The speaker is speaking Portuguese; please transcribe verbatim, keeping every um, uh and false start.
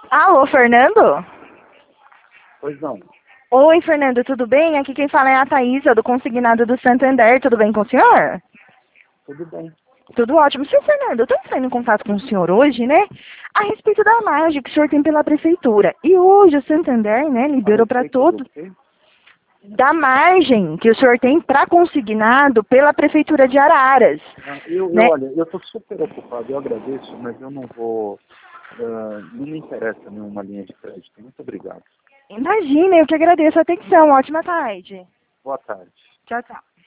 Alô, Fernando? Pois não. Oi, Fernando, tudo bem? Aqui quem fala é a Thaísa, do Consignado do Santander. Tudo bem com o senhor? Tudo bem. Tudo ótimo. Seu Fernando, eu estou entrando em contato com o senhor hoje, né? A respeito da margem que o senhor tem pela prefeitura. E hoje o Santander, né, A liberou para respeito do todo... quê? Da margem que o senhor tem para consignado pela prefeitura de Araras, Ah, eu, eu, né? olha, eu estou super ocupado, eu agradeço, mas eu não vou, ah, não me interessa nenhuma linha de crédito. Muito obrigado. Imagina, eu que agradeço a atenção. Ótima tarde. Boa tarde. Tchau, tchau.